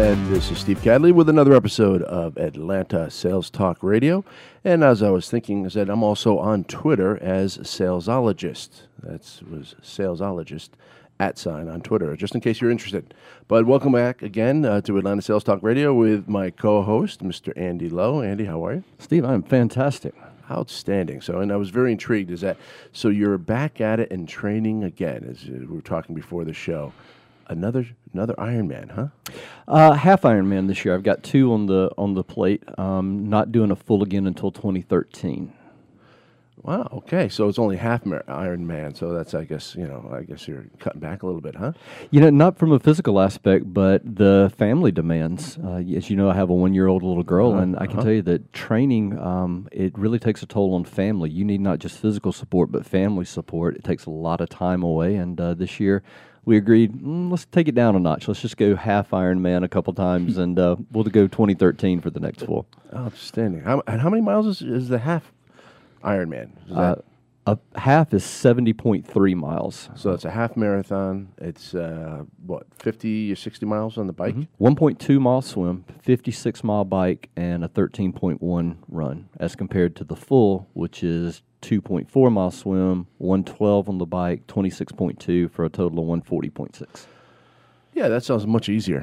And this is Steve Cadley with another episode of Atlanta Sales Talk Radio. And as I was thinking, I said I'm also on Twitter as Salesologist. That was Salesologist @ on Twitter, just in case you're interested. But welcome back again to Atlanta Sales Talk Radio with my co-host, Mr. Andy Lowe. Andy, how are you? Steve, I'm fantastic. Outstanding. So, and I was very intrigued. So you're back at it and training again, as we were talking before the show. Another Ironman, huh? Half Ironman this year. I've got two on the plate. Not doing a full again until 2013. Wow. Okay. So it's only half Ironman. So that's, I guess you're cutting back a little bit, huh? Not from a physical aspect, but the family demands. As you know, I have a 1-year-old little girl, and I can tell you that training, it really takes a toll on family. You need not just physical support, but family support. It takes a lot of time away, and this year we agreed, let's take it down a notch. Let's just go half Ironman a couple times, and we'll go 2013 for the next full. Outstanding. How many miles is the half Ironman? A half is 70.3 miles. So it's a half marathon. It's 50 or 60 miles on the bike? 1.2 mile swim, 56 mile bike, and a 13.1 run, as compared to the full, which is 2.4 mile swim, 112 on the bike, 26.2 for a total of 140.6. Yeah, that sounds much easier.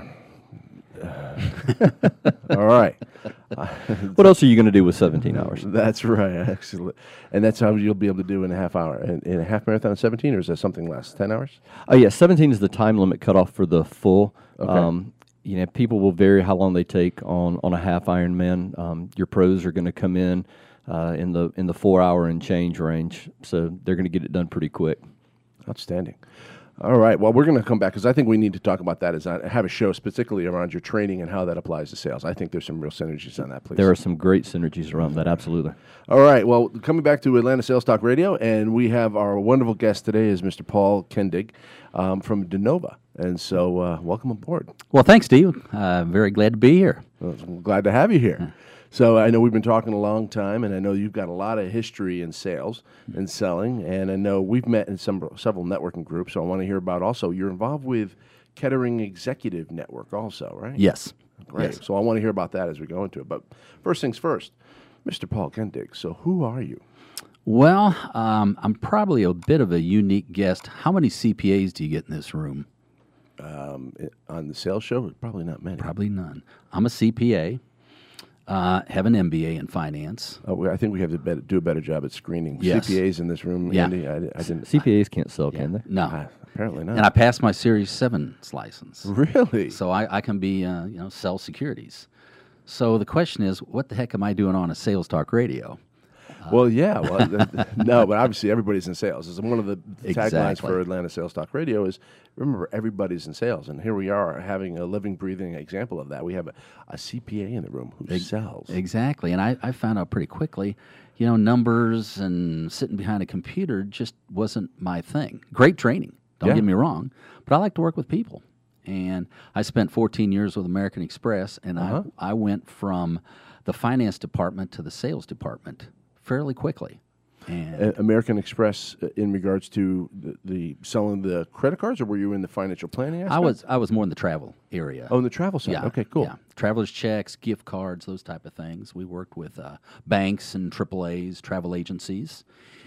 All right. What else are you going to do with 17 hours? That's right. Excellent. And that's how you'll be able to do in a half hour. In a half marathon, 17, or is that something less? 10 hours? Yeah, 17 is the time limit cutoff for the full. Okay. People will vary how long they take on a half Ironman. Your pros are going to come in the 4 hour and change range, so they're going to get it done pretty quick. Outstanding. All right. Well, we're going to come back because I think we need to talk about that. I have a show specifically around your training and how that applies to sales. I think there's some real synergies on that, please. There are some great synergies around that, absolutely. All right. Well, coming back to Atlanta Sales Talk Radio, and we have our wonderful guest today is Mr. Paul Kendig from Denova. And so welcome aboard. Well, thanks, Steve. Very glad to be here. Well, I'm glad to have you here. So I know we've been talking a long time, and I know you've got a lot of history in sales and selling, and I know we've met in several networking groups, so I want to hear about also, you're involved with Kettering Executive Network also, right? Yes. Great. Yes. So I want to hear about that as we go into it. But first things first, Mr. Paul Kendig, so who are you? Well, I'm probably a bit of a unique guest. How many CPAs do you get in this room? On the sales show, probably not many. Probably none. I'm a CPA. Have an MBA in finance. I think we have to do a better job at screening Yes. CPAs in this room, Yeah. Andy. I didn't. CPAs can't sell, can they? No. Apparently not. And I passed my Series 7 license. Really? So I can be, sell securities. So the question is, what the heck am I doing on a sales talk radio? Well, yeah. Well, no, but obviously everybody's in sales. It's one of the taglines Exactly. for Atlanta Sales Talk Radio is, remember, everybody's in sales. And here we are having a living, breathing example of that. We have a CPA in the room who sells. Exactly. And I found out pretty quickly, numbers and sitting behind a computer just wasn't my thing. Great training, don't get me wrong, but I like to work with people. And I spent 14 years with American Express, and I went from the finance department to the sales department fairly quickly. And American Express in regards to the selling the credit cards, or were you in the financial planning aspect? I was more in the travel area. Oh, in the travel side. Yeah. Okay, cool. Yeah. Traveler's checks, gift cards, those type of things. We worked with banks and AAAs, travel agencies.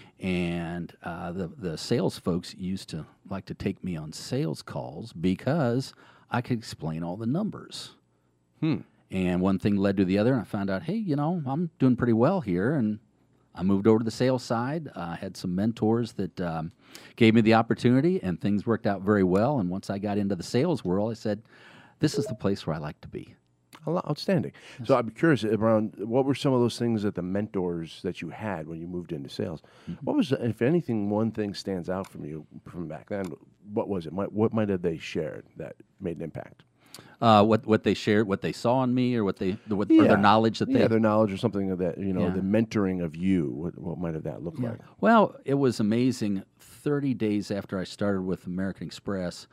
And the sales folks used to like to take me on sales calls because I could explain all the numbers. And one thing led to the other, and I found out, hey, I'm doing pretty well here, and I moved over to the sales side. I had some mentors that gave me the opportunity, and things worked out very well. And once I got into the sales world, I said, this is the place where I like to be. Outstanding. Yes. So I'm curious around, what were some of those things that the mentors that you had when you moved into sales? What was, if anything, one thing stands out from you from back then? What was it? What might have they shared that made an impact? What they shared, what they saw in me, or or their knowledge that they their knowledge or something of that, the mentoring of you. What might have that looked like? Well, it was amazing. 30 days after I started with American Express,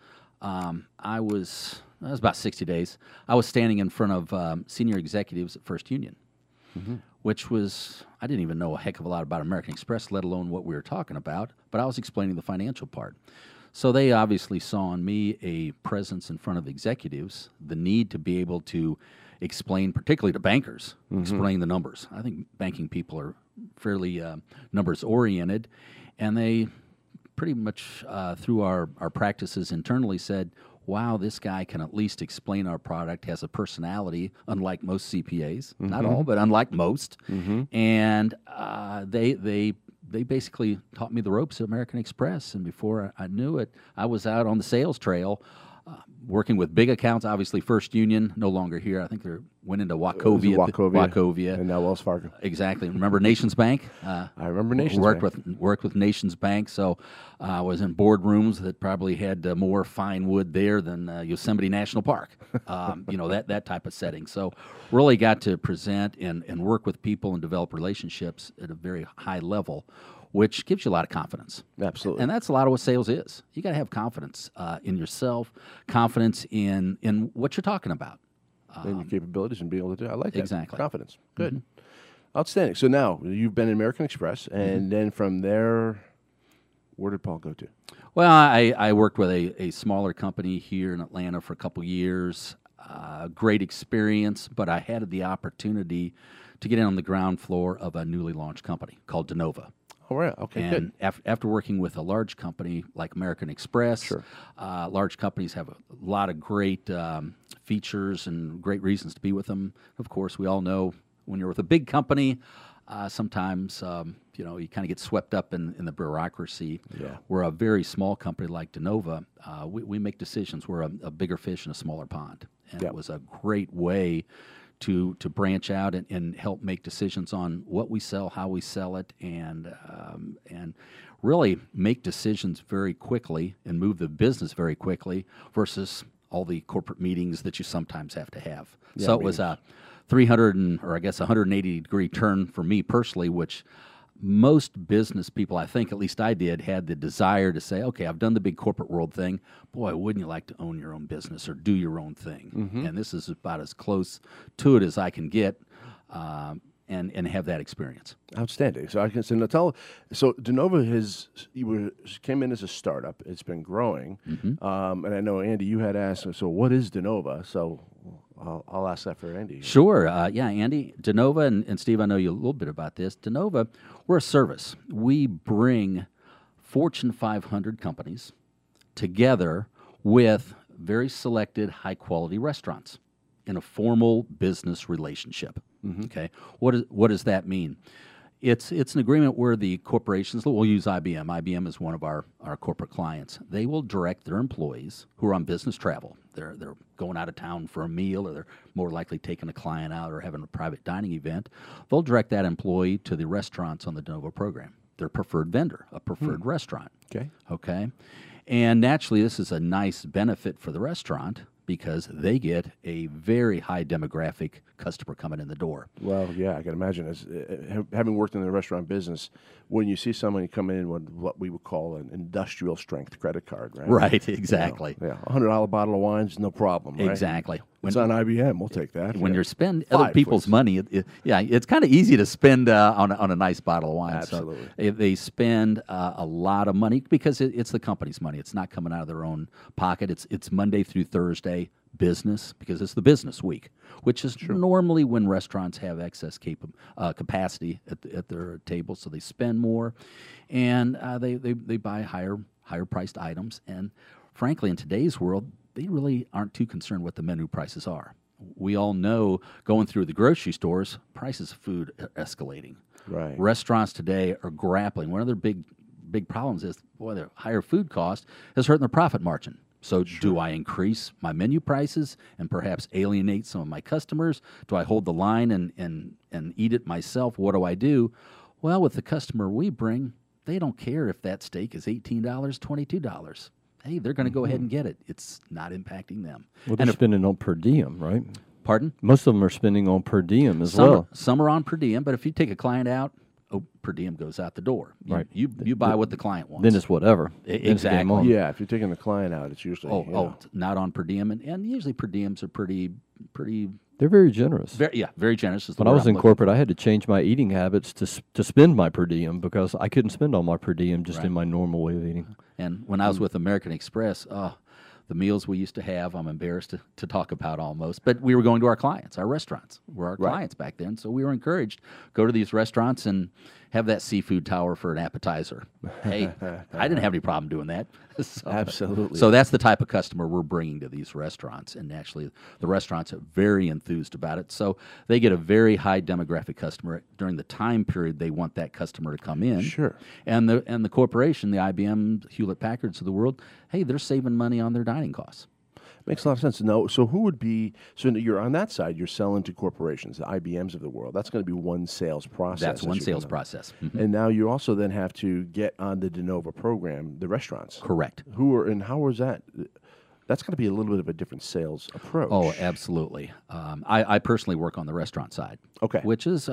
I was about 60 days. I was standing in front of senior executives at First Union, which was, I didn't even know a heck of a lot about American Express, let alone what we were talking about. But I was explaining the financial part. So they obviously saw in me a presence in front of executives, the need to be able to explain, particularly to bankers, explain the numbers. I think banking people are fairly numbers oriented, and they pretty much through our practices internally said, wow, this guy can at least explain our product, has a personality, unlike most CPAs, not all, but unlike most. And they basically taught me the ropes of American Express, and before I knew it, I was out on the sales trail, working with big accounts. Obviously, First Union, no longer here. I think they went into Wachovia. Wachovia. And now Wells Fargo. Exactly. Remember Nations Bank? I remember Nations Bank. Worked with Nations Bank, so I was in boardrooms that probably had more fine wood there than Yosemite National Park. That type of setting. So really got to present and work with people and develop relationships at a very high level, which gives you a lot of confidence. Absolutely. And that's a lot of what sales is. You got to have confidence in yourself, confidence in what you're talking about. And your capabilities and being able to do it. I like that. Exactly. Confidence. Good. Outstanding. So now, you've been in American Express, and then from there, where did Paul go to? Well, I worked with a smaller company here in Atlanta for a couple years. Great experience, but I had the opportunity to get in on the ground floor of a newly launched company called DeNova. Oh, right. Okay, and good. After working with a large company like American Express, Sure. Large companies have a lot of great features and great reasons to be with them. Of course, we all know when you're with a big company, sometimes you kind of get swept up in the bureaucracy. Yeah. We're a very small company like DeNova. We make decisions. We're a bigger fish in a smaller pond, and Yep. it was a great way to branch out and help make decisions on what we sell, how we sell it, and really make decisions very quickly and move the business very quickly versus all the corporate meetings that you sometimes have to have. Yeah, So it was a 180-degree turn for me personally, which most business people, I think, at least I did, had the desire to say, okay, I've done the big corporate world thing. Boy, wouldn't you like to own your own business or do your own thing? And this is about as close to it as I can get and have that experience. Outstanding. So I can say, so DeNova came in as a startup. It's been growing. And I know, Andy, you had asked, so what is DeNova? So I'll ask that for Andy. Sure. Andy, DeNova, and Steve, I know you a little bit about this. DeNova, we're a service. We bring Fortune 500 companies together with very selected, high-quality restaurants in a formal business relationship. Okay, what does that mean? It's an agreement where the corporations, we'll use IBM. IBM is one of our corporate clients. They will direct their employees who are on business travel. They're going out of town for a meal, or they're more likely taking a client out or having a private dining event. They'll direct that employee to the restaurants on the DeNova program, their preferred vendor, a preferred restaurant. Okay. And naturally, this is a nice benefit for the restaurant because they get a very high demographic customer coming in the door. Well, yeah, I can imagine. As having worked in the restaurant business, when you see somebody come in with what we would call an industrial strength credit card, right? Right, exactly. $100 bottle of wine's no problem, right? Exactly. It's on IBM. We'll take that. When you're spending other people's money, it's kind of easy to spend on a nice bottle of wine. Absolutely. So they spend a lot of money because it's the company's money. It's not coming out of their own pocket. It's Monday through Thursday business because it's the business week, which is normally when restaurants have excess capacity at their table, so they spend more, and they buy higher priced items. And frankly, in today's world, they really aren't too concerned what the menu prices are. We all know going through the grocery stores, prices of food are escalating. Right. Restaurants today are grappling. One of their big problems is, the higher food cost is hurting their profit margin. So do I increase my menu prices and perhaps alienate some of my customers? Do I hold the line and eat it myself? What do I do? Well, with the customer we bring, they don't care if that steak is $18, $22. Hey, they're going to go ahead and get it. It's not impacting them. Well, they're spending on per diem, right? Pardon? Most of them are spending on per diem as well. Some are on per diem, but if you take a client out, per diem goes out the door. You buy what the client wants. Then it's whatever. Exactly. Yeah, if you're taking the client out, it's usually not on per diem, and usually per diems are pretty They're very generous. Very generous is the When I word was I'm in looking corporate, I had to change my eating habits to spend my per diem because I couldn't spend all my per diem just in my normal way of eating. for. And when I was with American Express, the meals we used to have, I'm embarrassed to talk about almost, but we were going to our clients. Our restaurants were our clients back then, so we were encouraged go to these restaurants and have that seafood tower for an appetizer. Hey, I didn't have any problem doing that. Absolutely. So that's the type of customer we're bringing to these restaurants, and actually the restaurants are very enthused about it. So they get a very high demographic customer during the time period they want that customer to come in. Sure. And the corporation, the IBM, Hewlett Packards of the world, hey, they're saving money on their dining costs. Makes a lot of sense. No, so who would be? So you're on that side. You're selling to corporations, the IBMs of the world. That's going to be one sales process. That's one you're sales gonna- process. And now you also then have to get on the De Nova program, the restaurants. Correct. How is that? That's going to be a little bit of a different sales approach. Oh, absolutely. I personally work on the restaurant side. Okay. Which is,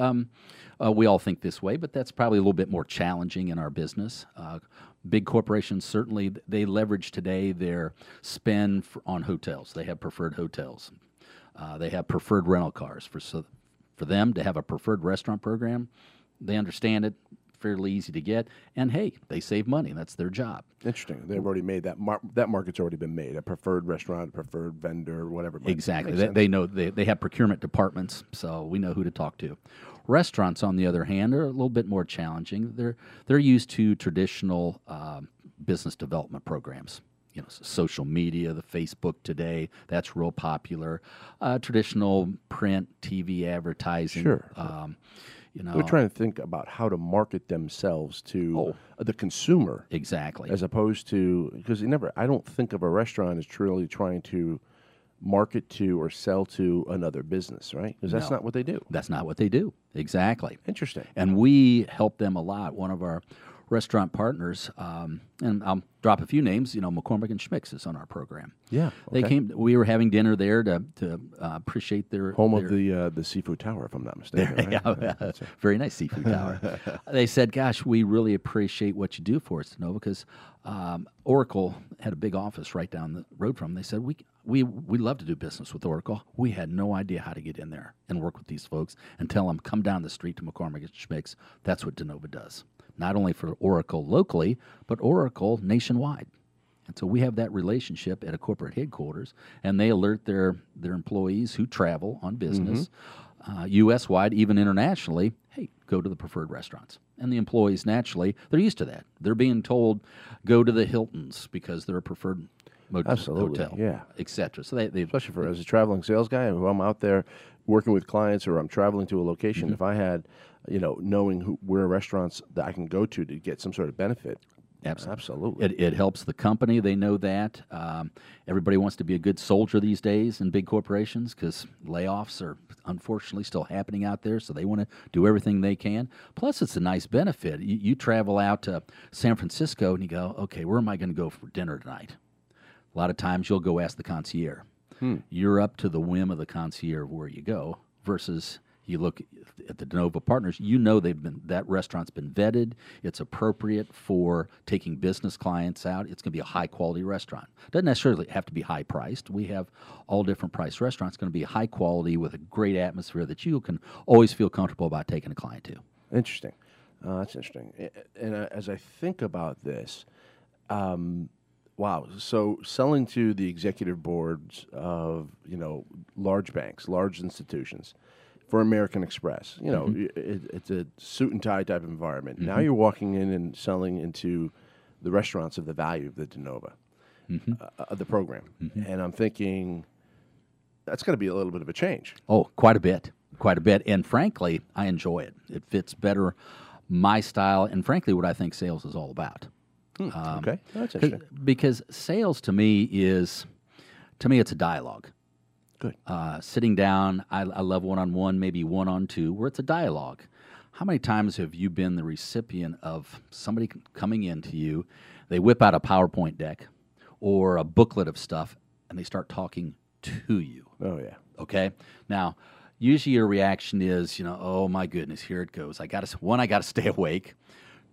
we all think this way, but that's probably a little bit more challenging in our business. Big corporations, certainly, they leverage today their spend on hotels. They have preferred hotels. They have preferred rental cars. For them to have a preferred restaurant program, they understand it, fairly easy to get, and hey, they save money. That's their job. Interesting. They've already made that. That market's already been made. A preferred restaurant, a preferred vendor, whatever. Exactly. Makes sense. They know they have procurement departments, so we know who to talk to. Restaurants, on the other hand, are a little bit more challenging. They're used to traditional business development programs. You know, social media, the Facebook today, that's real popular. Traditional print, TV advertising. Sure. They're trying to think about how to market themselves to the consumer. Exactly. As opposed to, because I don't think of a restaurant as truly trying to market to or sell to another business, right? Because that's not what they do. That's not what they do. Exactly. Interesting. And we help them a lot. One of our restaurant partners, and I'll drop a few names. McCormick and Schmick's is on our program. Yeah, They okay. came. We were having dinner there to appreciate their Home of the seafood tower, if I'm not mistaken. Right? very nice seafood tower. They said, "Gosh, we really appreciate what you do for us, Nova, because Oracle had a big office right down the road from them." They said, "We love to do business with Oracle. We had no idea how to get in there and work with these folks and tell them come down the street to McCormick and Schmick's. That's what De Nova does, not only for Oracle locally, but Oracle nationwide." And so we have that relationship at a corporate headquarters, and they alert their employees who travel on business, U.S.-wide, even internationally, hey, go to the preferred restaurants. And the employees, naturally, they're used to that. They're being told, go to the Hiltons because they're a preferred Absolutely, hotel, yeah. et cetera. So they Especially for as a traveling sales guy, who I'm out there working with clients or I'm traveling to a location, if I had, knowing where restaurants that I can go to get some sort of benefit. Absolutely. It helps the company. They know that. Everybody wants to be a good soldier these days in big corporations because layoffs are unfortunately still happening out there, so they want to do everything they can. Plus, it's a nice benefit. You travel out to San Francisco and you go, okay, where am I going to go for dinner tonight? A lot of times you'll go ask the concierge. You're up to the whim of the concierge where you go versus you look at the De Nova partners, that restaurant's been vetted. It's appropriate for taking business clients out. It's going to be a high-quality restaurant. Doesn't necessarily have to be high-priced. We have all different price restaurants. It's going to be high quality with a great atmosphere that you can always feel comfortable about taking a client to. Interesting. That's interesting. And as I think about this, wow. So selling to the executive boards of, large banks, large institutions, for American Express, it's a suit and tie type of environment. Now you're walking in and selling into the restaurants of the value of the De Nova, of the program. And I'm thinking that's going to be a little bit of a change. Oh, quite a bit. And frankly, I enjoy it. It fits better my style and frankly what I think sales is all about. Okay, that's interesting. Because sales to me it's a dialogue. Good. Sitting down, I love one-on-one, maybe one-on-two, where it's a dialogue. How many times have you been the recipient of somebody coming into you, they whip out a PowerPoint deck or a booklet of stuff, and they start talking to you? Oh, yeah. Okay? Now, usually your reaction is, oh, my goodness, here it goes. I got to stay awake.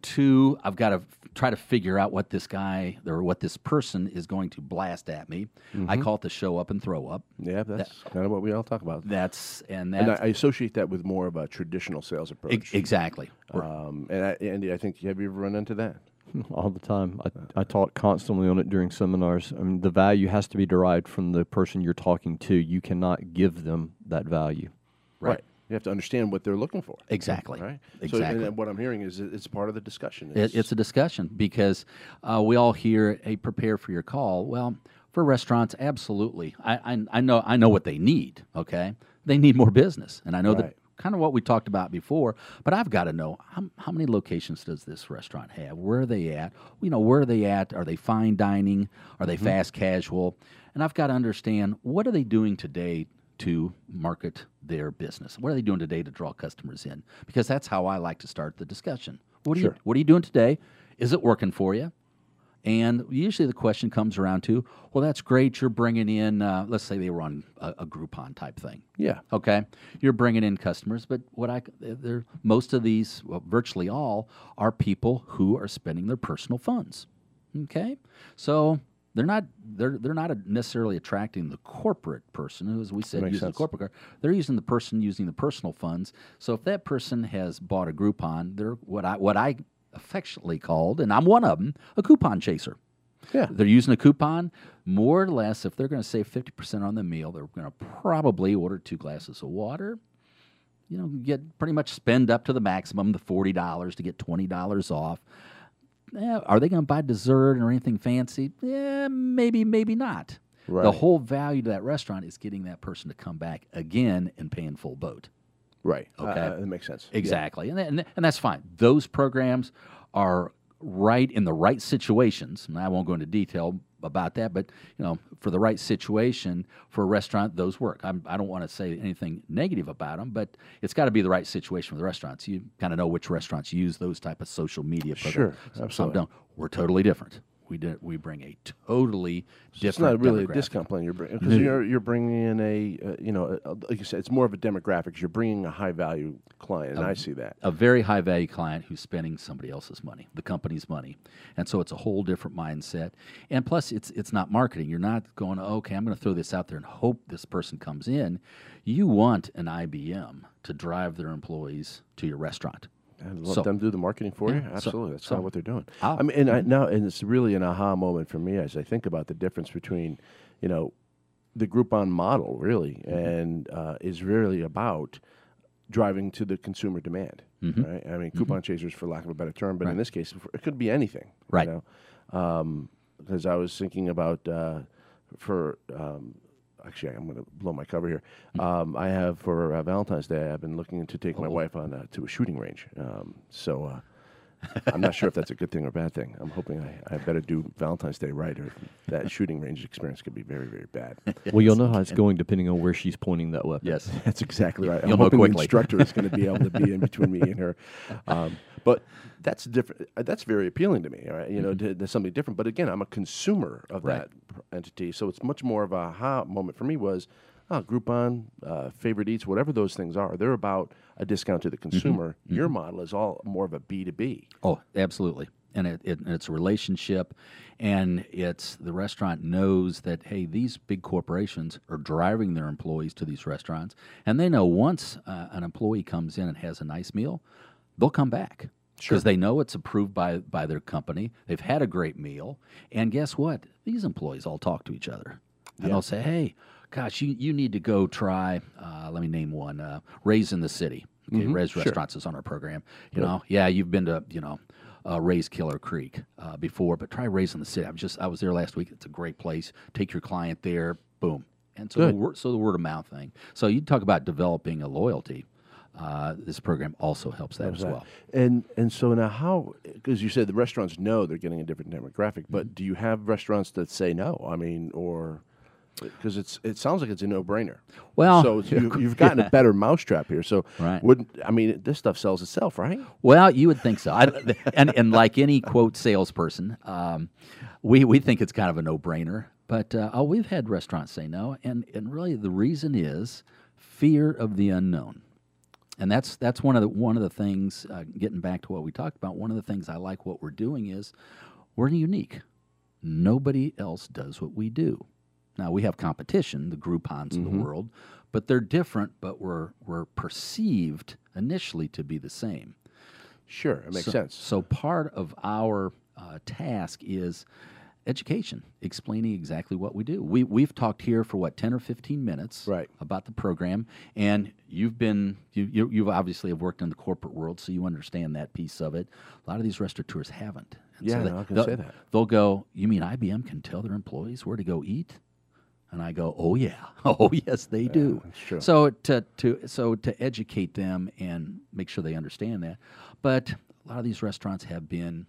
2, I've got to try to figure out what this guy or what this person is going to blast at me. I call it the show up and throw up. Yeah, that's kind of what we all talk about. And I associate that with more of a traditional sales approach. Exactly. Andy, I think, have you ever run into that? All the time. I talk constantly on it during seminars. I mean, the value has to be derived from the person you're talking to. You cannot give them that value. Right. You have to understand what they're looking for. Exactly. Right. Exactly. So, and what I'm hearing is it's part of the discussion. It's a discussion because we all hear, "Hey, prepare for your call." Well, for restaurants, absolutely. I know what they need. Okay, they need more business, and I know that kind of what we talked about before. But I've got to know how many locations does this restaurant have? Where are they at? Where are they at? Are they fine dining? Are they fast casual? And I've got to understand, what are they doing today to market their business? What are they doing today to draw customers in? Because that's how I like to start the discussion. What are you doing today? Is it working for you? And usually the question comes around to, well, that's great. You're bringing in, let's say they were on a Groupon type thing. Yeah. Okay. You're bringing in customers, but most of these, virtually all, are people who are spending their personal funds. Okay. So they're not necessarily attracting the corporate person who, as we said, uses the corporate card. They're using the person using the personal funds. So if that person has bought a Groupon, they're what I affectionately called, and I'm one of them, a coupon chaser. Yeah. They're using a coupon. More or less, if they're going to save 50% on the meal, they're going to probably order 2 glasses of water. Get pretty much spend up to the maximum, the $40 to get $20 off. Are they going to buy dessert or anything fancy? Maybe not. Right. The whole value to that restaurant is getting that person to come back again and paying full boat. Right. Okay. That makes sense. Exactly. Yeah. And that's fine. Those programs are right in the right situations. And I won't go into detail about that, but for the right situation for a restaurant, those work. I don't want to say anything negative about them, but it's got to be the right situation for the restaurants. You kind of know which restaurants use those type of social media programs. Sure, Some don't. We're totally different. We bring a totally different. It's not really a demographic. discount plan you're bringing, because you're bringing in like you said, it's more of a demographic. You're bringing a high value client, and I see that. A very high value client who's spending somebody else's money, the company's money, and so it's a whole different mindset. And plus, it's not marketing. You're not going, okay, I'm going to throw this out there and hope this person comes in. You want an IBM to drive their employees to your restaurant. And let them do the marketing for you. Absolutely, that's not what they're doing. I mean, and it's really an aha moment for me as I think about the difference between, the Groupon model, really, and is really about driving to the consumer demand. Right? I mean, coupon chasers, for lack of a better term, but in this case, it could be anything. Right. Because I was thinking about actually, I'm going to blow my cover here. I have, for Valentine's Day, I've been looking to take my wife on to a shooting range. So I'm not sure if that's a good thing or a bad thing. I'm hoping I better do Valentine's Day right, or that shooting range experience could be very, very bad. Well, you'll know how it's going depending on where she's pointing that weapon. Yes. That's exactly right. You'll I'm know hoping quickly. the instructor is going to be able to be in between me and her. But that's different. That's very appealing to me. Right? There's something different. But again, I'm a consumer of that entity, so it's much more of a aha moment for me. Was Groupon, Favorite Eats, whatever those things are, they're about a discount to the consumer. Your model is all more of a B2B. Oh, absolutely. And it's a relationship, and it's the restaurant knows that, hey, these big corporations are driving their employees to these restaurants, and they know once an employee comes in and has a nice meal, they'll come back. Because they know it's approved by their company. They've had a great meal. And guess what? These employees all talk to each other. And they'll say, hey, gosh, you need to go try, let me name one, Ray's in the City. Okay, Ray's Restaurants is on our program. You've been to, Ray's Killer Creek before, but try Ray's in the City. I was there last week. It's a great place. Take your client there. Boom. And so the word of mouth thing. So you talk about developing a loyalty. This program also helps that as well. And so now how, because you said the restaurants know they're getting a different demographic, but do you have restaurants that say no? I mean, or because it sounds like it's a no-brainer. Well, so you've gotten a better mousetrap here. So this stuff sells itself, right? Well, you would think so. And like any quote salesperson, we think it's kind of a no-brainer. But we've had restaurants say no, and really the reason is fear of the unknown. And that's one of the things. Getting back to what we talked about, one of the things I like what we're doing is we're unique. Nobody else does what we do. Now we have competition, the Groupons of the world, but they're different. But we're perceived initially to be the same. Sure, it makes sense. So part of our task is education, explaining exactly what we do. We've talked here for 10 or 15 minutes Right. about the program, and you've obviously have worked in the corporate world, so you understand that piece of it. A lot of these restaurateurs haven't. And Yeah, so no, I can they'll- say that. They'll go, "You mean IBM can tell their employees where to go eat?" And I go, "Oh yeah, oh yes, they do." that's true. So to educate them and make sure they understand that, but a lot of these restaurants have been,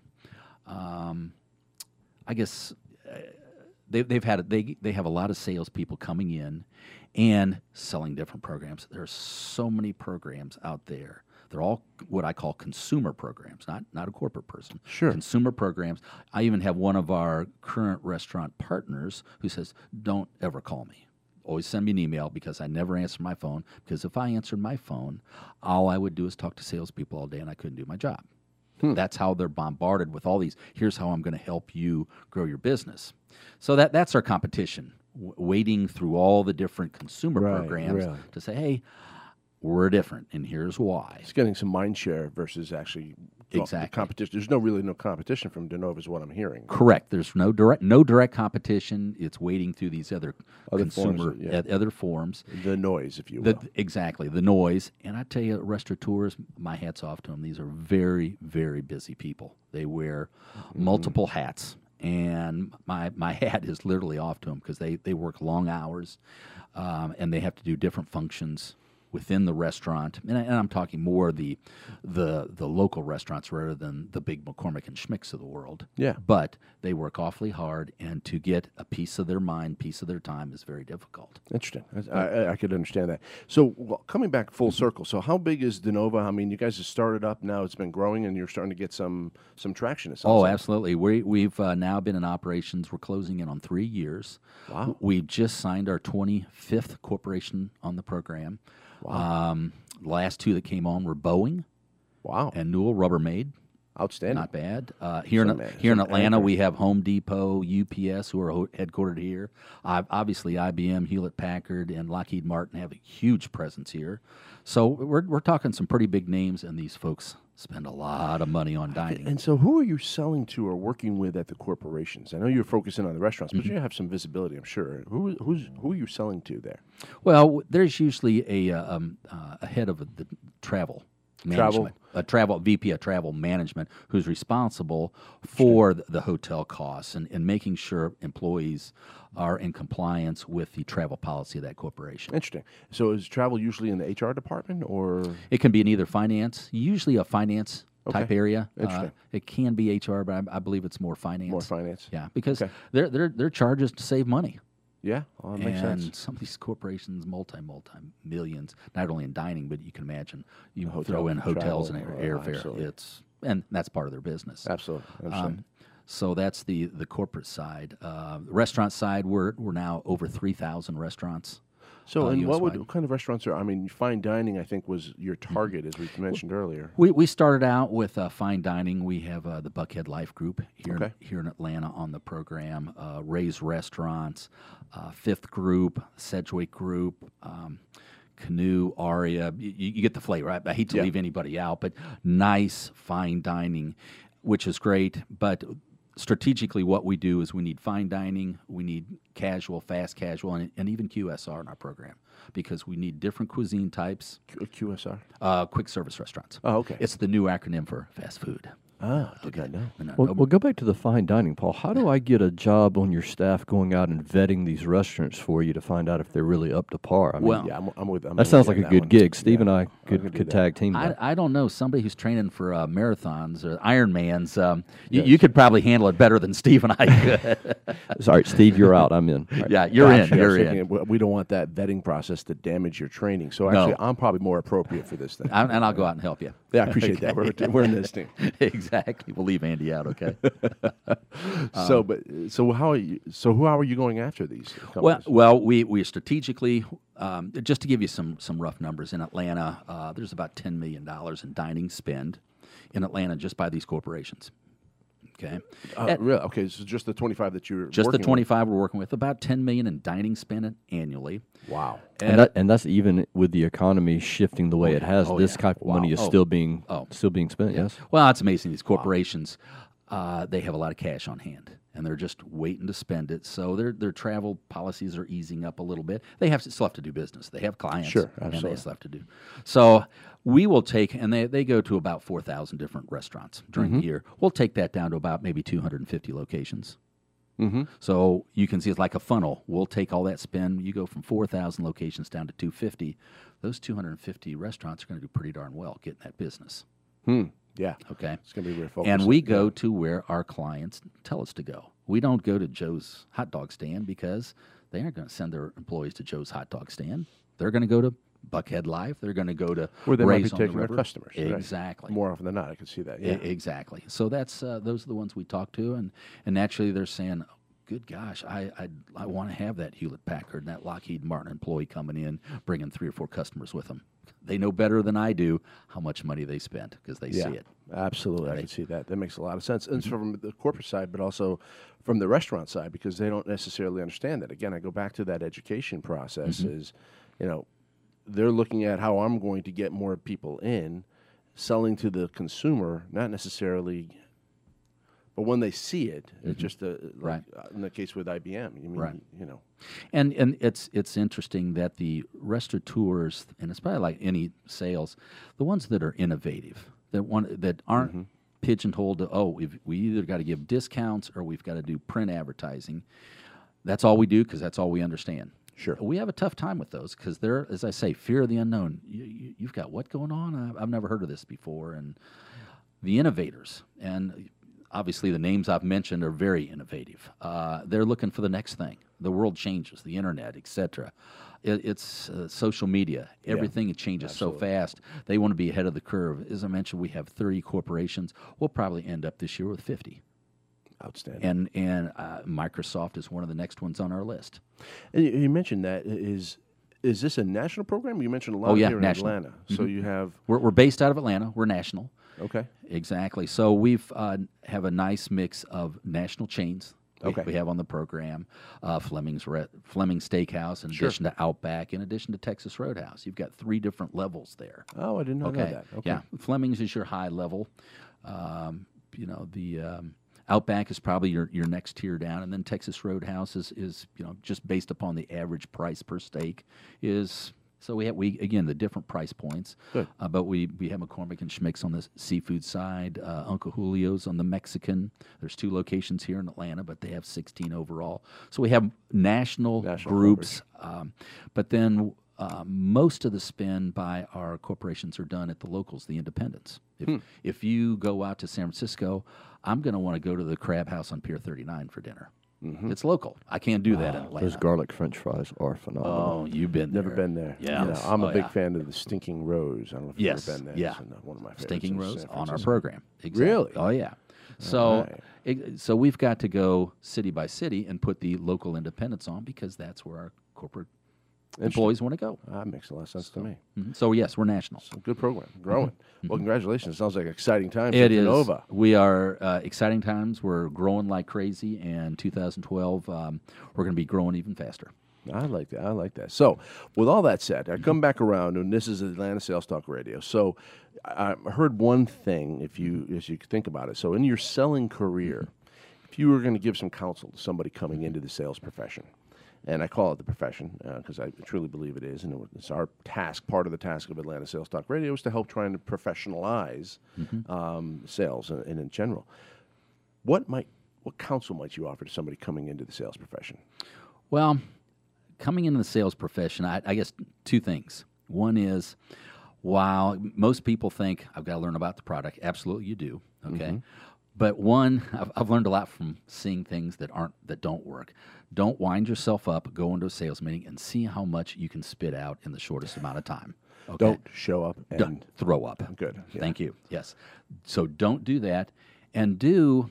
I guess, they have a lot of salespeople coming in and selling different programs. There are so many programs out there. They're all what I call consumer programs, not a corporate person. Sure. Consumer programs. I even have one of our current restaurant partners who says, "Don't ever call me. Always send me an email because I never answer my phone. Because if I answered my phone, all I would do is talk to salespeople all day and I couldn't do my job." That's how they're bombarded with all these. Here's how I'm going to help you grow your business. So that's our competition, wading through all the different consumer Right, programs really. to say, "Hey, we're different, and here's why." It's getting some mind share versus actually the Exactly. competition. There's no competition from DeNova is what I'm hearing. Correct. There's no direct competition. It's wading through these other consumer forms, yeah. other forms. The noise, if you will. Exactly, the noise. And I tell you, restaurateurs, my hat's off to them. These are very, very busy people. They wear multiple hats, and my hat is literally off to them because they work long hours, and they have to do different functions within the restaurant, and I'm talking more the local restaurants rather than the big McCormick and Schmick's of the world. Yeah. But they work awfully hard, and to get a piece of their mind, piece of their time is very difficult. Interesting. I could understand that. So coming back full circle, so how big is DeNova? I mean, you guys have started up now. It's been growing, and you're starting to get some traction. It sounds Oh, like. absolutely. We've now been in operations. We're closing in on 3 years. Wow. We just signed our 25th corporation on the program. Wow. Last two that came on were Boeing Wow. and Newell Rubbermaid. Outstanding. Not bad. Here in Some Atlanta, anchor. we have Home Depot, UPS, who are headquartered here. Obviously, IBM, Hewlett Packard, and Lockheed Martin have a huge presence here. So we're talking some pretty big names, and these folks spend a lot of money on dining. And so who are you selling to or working with at the corporations? I know you're focusing on the restaurants, but you have some visibility, I'm sure. Who are you selling to there? Well, there's usually a head of the travel management, a travel VP of travel management, who's responsible for the hotel costs and making sure employees are in compliance with the travel policy of that corporation. Interesting. So is travel usually in the HR department or? It can be in either finance, usually a finance type Okay. area. Interesting. It can be HR, but I believe it's more finance. More finance? Yeah, because Okay. their charge is to save money. Yeah, well, that makes And sense. some of these corporations, multi millions, not only in dining, but you can imagine you Hotel, throw in hotels travel, and airfare. absolutely. And that's part of their business. Absolutely. I understand. So that's the corporate side. The restaurant side, we're now over 3,000 restaurants. So, and what US-wide. kind of restaurants are? I mean, fine dining, I think, was your target, as we mentioned earlier. We started out with fine dining. We have the Buckhead Life Group Okay. here in Atlanta on the program. Ray's Restaurants, Fifth Group, Sedgwick Group, Canoe, Aria. You get the flavor. Right? I hate to Yeah. leave anybody out, but nice fine dining, which is great. But strategically, what we do is we need fine dining, we need casual, fast casual, and even QSR in our program because we need different cuisine types. QSR? Quick service restaurants. Oh, okay. It's the new acronym for fast food. Ah, did not know. No, Well, go back to the fine dining, Paul. How do I get a job on your staff going out and vetting these restaurants for you to find out if they're really up to par? I mean, Well, Yeah, I'm with that sounds like with a you on good that one. gig. Steve and I gonna could do that. tag team that. I don't know. Somebody who's training for marathons or Ironmans, you could probably handle it better than Steve and I could. Sorry, Steve, you're out. I'm in. All right. Yeah, you're in. Actually, I was You're thinking, in. we don't want that vetting process to damage your training. So No. actually, I'm probably more appropriate for this thing. And I'll go out and help you. Yeah, I appreciate that. We're in this team. Exactly. Exactly. We'll leave Andy out, okay? So how are you going after these companies? Well, we strategically, just to give you some rough numbers, in Atlanta, there's about $10 million in dining spend in Atlanta just by these corporations. Okay. Really? Okay, so just the 25 that you're Just the working 25 we're working with, about $10 million in dining spend annually. with? Wow. And that's even with the economy shifting the way it has. This type of money is still being spent. Yes. Well, it's amazing. These corporations, they have a lot of cash on hand, and they're just waiting to spend it. So their travel policies are easing up a little bit. They still have to do business. They have clients, Sure, and absolutely. they still have to do. So we will take, and they go to about 4,000 different restaurants during the year. We'll take that down to about maybe 250 locations. Mm-hmm. So you can see it's like a funnel. We'll take all that spend. You go from 4,000 locations down to 250. Those 250 restaurants are going to do pretty darn well getting that business. Yeah. Okay. It's going to be very focused. And we go to where our clients tell us to go. We don't go to Joe's hot dog stand because they aren't going to send their employees to Joe's hot dog stand. They're going to go to Buckhead Life. They're going to go to where they might Ray's be on the taking their River. customers. right? Exactly. More often than not, I can see that. Yeah. Exactly. So that's those are the ones we talk to, and naturally they're saying, "Good gosh, I want to have that Hewlett Packard and that Lockheed Martin employee coming in, bringing 3 or 4 customers with them. They know better than I do how much money they spend because they see it." Absolutely. I can see that. That makes a lot of sense. And it's from the corporate side, but also from the restaurant side, because they don't necessarily understand that. Again, I go back to that education process is, they're looking at how I'm going to get more people in, selling to the consumer, not necessarily, but when they see it, it's just Right. In the case with IBM, you mean, Right. you know. And it's interesting that the restaurateurs, and it's probably like any sales, the ones that are innovative, that aren't pigeonholed to, we either got to give discounts or we've got to do print advertising. That's all we do because that's all we understand. Sure. We have a tough time with those because they're, as I say, fear of the unknown. You've got what going on? I've never heard of this before. And the innovators, and obviously the names I've mentioned are very innovative. They're looking for the next thing. The world changes, the internet, etc. It's social media. Everything changes so fast. They want to be ahead of the curve. As I mentioned, we have 30 corporations. We'll probably end up this year with 50. Outstanding. And Microsoft is one of the next ones on our list. And you mentioned that. Is this a national program? You mentioned a lot here in national. Atlanta. So you have, We're based out of Atlanta. We're national. okay. Exactly. So we've have a nice mix of national chains. We have on the program Fleming's Steakhouse, in addition to Outback, in addition to Texas Roadhouse. You've got 3 different levels there. Oh, I did not know that. Okay. Yeah, Fleming's is your high level. The Outback is probably your next tier down, and then Texas Roadhouse is just based upon the average price per steak is. So we again the different price points. Good. But we have McCormick and Schmick's on the seafood side, Uncle Julio's on the Mexican. There's 2 locations here in Atlanta, but they have 16 overall. So we have national groups, but then most of the spend by our corporations are done at the locals, the independents. If you go out to San Francisco, I'm going to want to go to the Crab House on Pier 39 for dinner. It's local. I can't do that in Atlanta. Those garlic French fries are phenomenal. Oh, you've been there. Never been there. Yeah. I'm a big fan of the Stinking Rose. I don't know if Yes. you've ever been there. Yeah. It's one of my favorites. Stinking in Rose San on our Francisco. program. Exactly. Really? Oh, yeah. So, right. so we've got to go city by city and put the local independents on because that's where our corporate employees want to go. That makes a lot of sense to me. So, yes, we're national. So good program. Growing. Well, congratulations. Sounds like exciting times It at is. Nova. We are exciting times. We're growing like crazy, and 2012, we're going to be growing even faster. I like that. I like that. So, with all that said, I come back around, and this is Atlanta Sales Talk Radio. So, I heard one thing, as you think about it. So, in your selling career, if you were going to give some counsel to somebody coming into the sales profession, and I call it the profession because I truly believe it is, and it's our task. Part of the task of Atlanta Sales Talk Radio is to help trying to professionalize sales and in general. What counsel might you offer to somebody coming into the sales profession? Well, coming into the sales profession, I guess 2 things. One is, while most people think I've got to learn about the product, absolutely you do. Okay, but I've learned a lot from seeing things that don't work. Don't wind yourself up. Go into a sales meeting and see how much you can spit out in the shortest amount of time. Okay. Don't show up and Don't throw up. Good. Yeah. Thank you. Yes. So don't do that, and do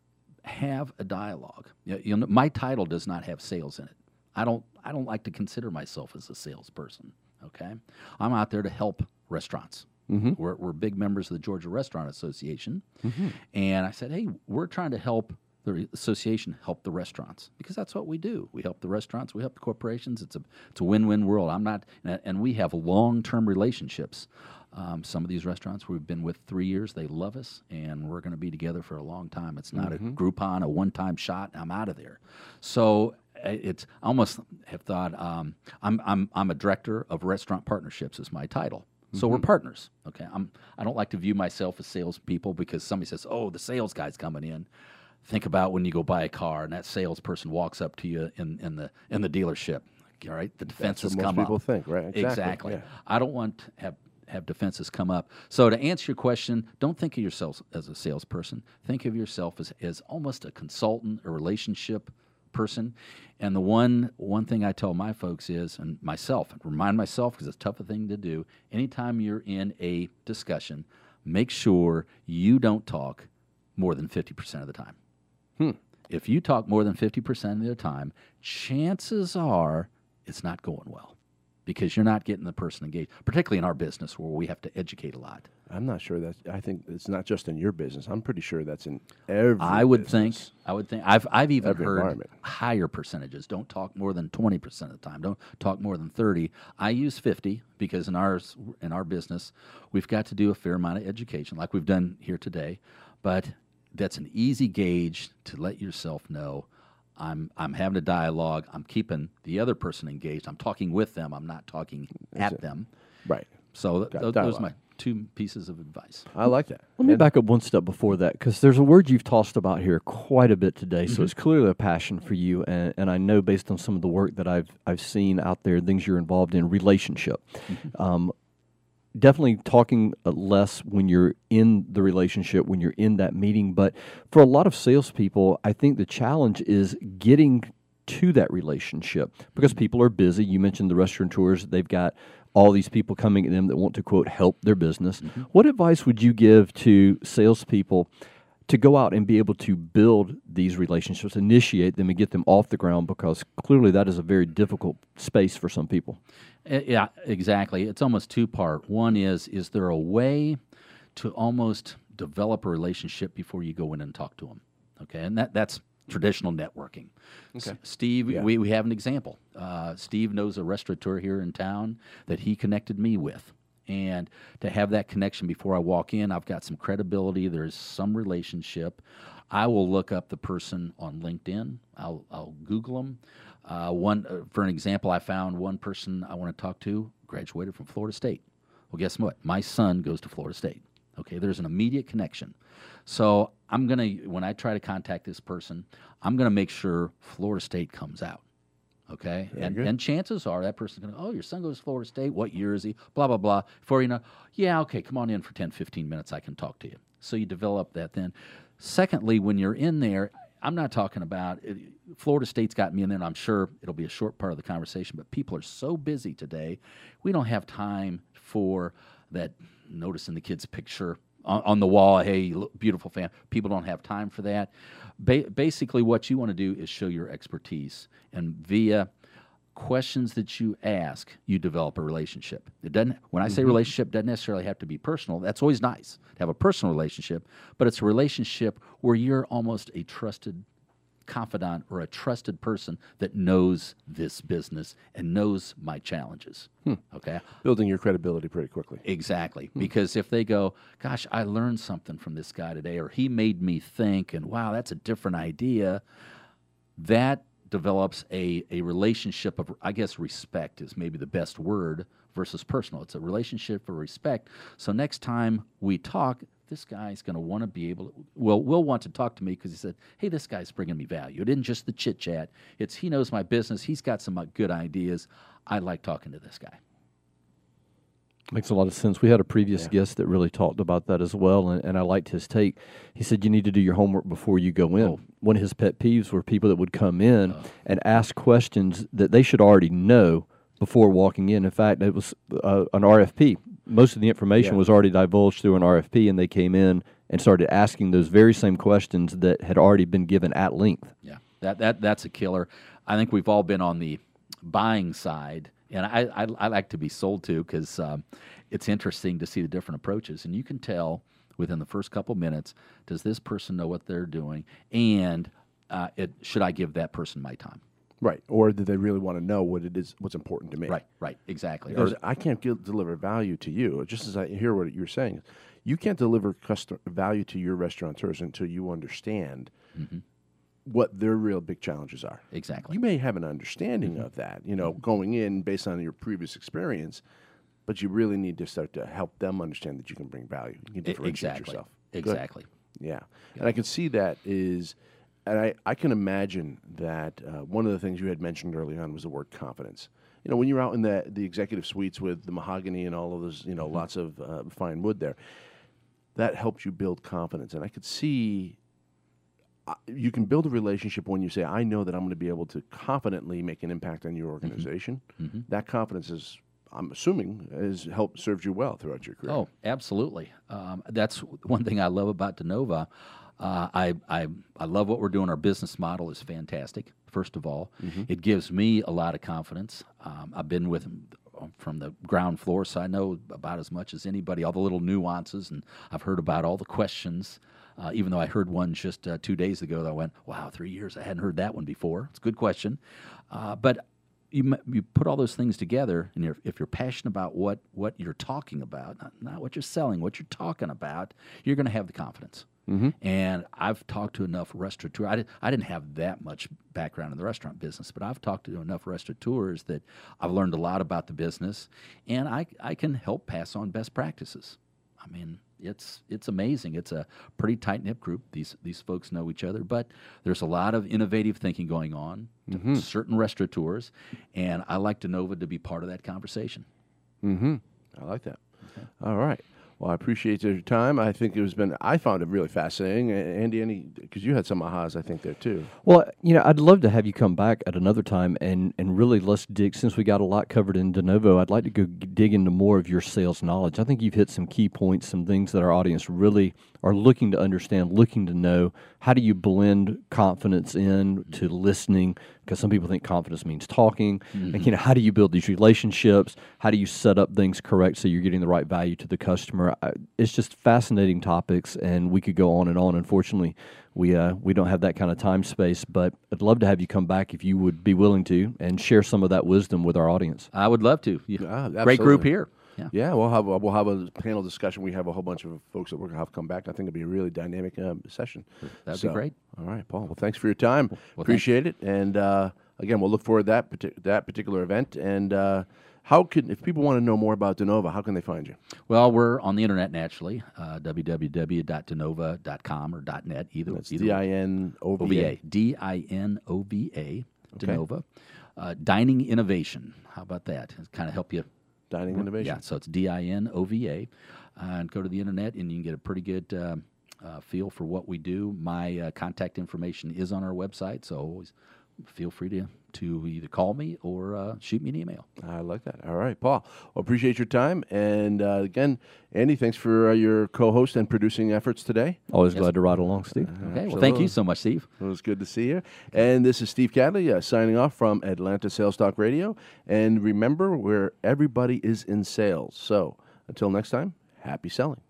have a dialogue. You know, my title does not have sales in it. I don't like to consider myself as a salesperson. Okay, I'm out there to help restaurants. Mm-hmm. We're big members of the Georgia Restaurant Association, and I said, hey, we're trying to help the association help the restaurants, because that's what we do. We help the restaurants, we help the corporations. It's a win-win world. And we have long-term relationships. Some of these restaurants we've been with 3 years, they love us, and we're going to be together for a long time. It's not a Groupon, a one-time shot, I'm out of there. So it's I almost have thought I'm a director of restaurant partnerships is my title. So we're partners. Okay, I don't like to view myself as salespeople, because somebody says, "Oh, the sales guy's coming in." Think about when you go buy a car and that salesperson walks up to you in the dealership. All right, the defenses That's what come most people up. think, right? Exactly. Yeah. I don't want to have defenses come up. So to answer your question, don't think of yourself as a salesperson. Think of yourself as almost a consultant, a relationship person. And the one thing I tell my folks is, and myself, remind myself, because it's a tough thing to do, anytime you're in a discussion, make sure you don't talk more than 50% of the time. If you talk more than 50% of the time, chances are it's not going well, because you're not getting the person engaged, particularly in our business where we have to educate a lot. I'm not sure I think it's not just in your business. I'm pretty sure that's in every I would business. think. I've even Every heard environment. higher percentages. Don't talk more than 20% of the time. Don't talk more than 30. I use 50 because in our business, we've got to do a fair amount of education, like we've done here today. But that's an easy gauge to let yourself know I'm having a dialogue. I'm keeping the other person engaged. I'm talking with them. I'm not talking at them. Right. So those are dialogue. my two pieces of advice. I like that. Let me back up one step before that, because there's a word you've tossed about here quite a bit today. So it's clearly a passion for you, and I know based on some of the work that I've seen out there, things you're involved in, relationship. Definitely talking less when you're in the relationship, when you're in that meeting. But for a lot of salespeople, I think the challenge is getting to that relationship, because people are busy. You mentioned the restaurateurs; they've got all these people coming at them that want to, quote, help their business. What advice would you give to salespeople to go out and be able to build these relationships, initiate them, and get them off the ground? Because clearly that is a very difficult space for some people. Yeah, exactly. It's almost two-part. One is there a way to almost develop a relationship before you go in and talk to them? Okay, and that's traditional networking. Okay. Steve, Yeah. we have an example. Steve knows a restaurateur here in town that he connected me with. And to have that connection before I walk in, I've got some credibility. There's some relationship. I will look up the person on LinkedIn. I'll Google them. For an example, I found one person I want to talk to, graduated from Florida State. Well, guess what? My son goes to Florida State. Okay, there's an immediate connection. So when I try to contact this person, I'm going to make sure Florida State comes out. Okay, and chances are that person's going to, oh, your son goes to Florida State. What year is he? Blah, blah, blah. Before you know, yeah, okay, come on in for 10, 15 minutes. I can talk to you. So you develop that then. Secondly, when you're in there, I'm not talking about Florida State's got me in there, and I'm sure it'll be a short part of the conversation, but people are so busy today, we don't have time for that notice in the kid's picture on the wall, hey, look, beautiful fan. People don't have time for that. Basically, what you want to do is show your expertise, and via questions that you ask, you develop a relationship. It doesn't. When I say relationship, doesn't necessarily have to be personal. That's always nice to have a personal relationship, but it's a relationship where you're almost a trusted confidant or a trusted person that knows this business and knows my challenges. Okay, Building your credibility pretty quickly. exactly. Because if they go, gosh, I learned something from this guy today, or he made me think, and wow, that's a different idea, that develops a relationship of, I guess, respect is maybe the best word versus personal. It's a relationship of respect. So next time we talk, this guy's going to want to be able to, will want to talk to me because he said, hey, this guy's bringing me value. It isn't just the chit-chat. It's he knows my business. He's got some good ideas. I like talking to this guy. Makes a lot of sense. We had a previous guest that really talked about that as well, and I liked his take. He said you need to do your homework before you go in. Oh. One of his pet peeves were people that would come in and ask questions that they should already know before walking in. In fact, it was an RFP. Most of the information was already divulged through an RFP, and they came in and started asking those very same questions that had already been given at length. Yeah, that's a killer. I think we've all been on the buying side, and I like to be sold to because it's interesting to see the different approaches, and you can tell within the first couple minutes, does this person know what they're doing, and should I give that person my time? Right. Or do they really want to know what it is, what's important to me? Right, exactly. Because I can't deliver value to you, just as I hear what you're saying. You can't deliver value to your restaurateurs until you understand what their real big challenges are. Exactly. You may have an understanding of that, going in based on your previous experience, but you really need to start to help them understand that you can bring value. You can differentiate yourself. Exactly. Good. Yeah. And I can see that is, and I can imagine that one of the things you had mentioned early on was the word confidence. When you're out in the executive suites with the mahogany and all of those, lots of fine wood there, that helps you build confidence. And I could see you can build a relationship when you say, I know that I'm going to be able to confidently make an impact on your organization. That confidence is, I'm assuming, has helped serve you well throughout your career. Oh, absolutely. That's one thing I love about DeNova. I love what we're doing. Our business model is fantastic, first of all. It gives me a lot of confidence. I've been with them from the ground floor, so I know about as much as anybody, all the little nuances, and I've heard about all the questions, even though I heard one just 2 days ago that I went, wow, 3 years, I hadn't heard that one before. It's a good question. But you put all those things together, and if you're passionate about what you're talking about, not what you're selling, what you're talking about, you're going to have the confidence. And I've talked to enough restaurateurs. I didn't have that much background in the restaurant business, but I've talked to enough restaurateurs that I've learned a lot about the business, and I can help pass on best practices. I mean, it's amazing. It's a pretty tight-knit group. These folks know each other, but there's a lot of innovative thinking going on to certain restaurateurs, and I like DeNova to be part of that conversation. I like that. Okay. All right. Well, I appreciate your time. I think I found it really fascinating. Andy, because you had some ahas, I think, there too. Well, I'd love to have you come back at another time and really let's dig, since we got a lot covered in DeNovo, I'd like to go dig into more of your sales knowledge. I think you've hit some key points, some things that our audience really are looking to understand, looking to know. How do you blend confidence in to listening? Because some people think confidence means talking. And how do you build these relationships? How do you set up things correct so you're getting the right value to the customer? It's just fascinating topics, and we could go on and on. Unfortunately, we don't have that kind of time space, but I'd love to have you come back if you would be willing to and share some of that wisdom with our audience. I would love to. Great group here. Yeah, we'll have a panel discussion. We have a whole bunch of folks that we're going to have come back. I think it'll be a really dynamic session. That'd be great. All right, Paul. Well, thanks for your time. Appreciate it. And again, we'll look forward to that particular event. And if people want to know more about DeNova, how can they find you? Well, we're on the internet naturally, www.denova.com or .net, either. That's D-I-N-O-V-A. D-I-N-O-V-A, DeNova. Dining Innovation. How about that? Kind of help you. Dining Innovation. Yeah, so it's D-I-N-O-V-A. And go to the internet, and you can get a pretty good feel for what we do. My contact information is on our website, so always feel free to either call me or shoot me an email. I like that. All right, Paul. Well, appreciate your time. And again, Andy, thanks for your co-host and producing efforts today. Always glad to ride along, Steve. Okay, well, thank you so much, Steve. It was good to see you. And this is Steve Cadley signing off from Atlanta Sales Talk Radio. And remember, where everybody is in sales. So until next time, happy selling.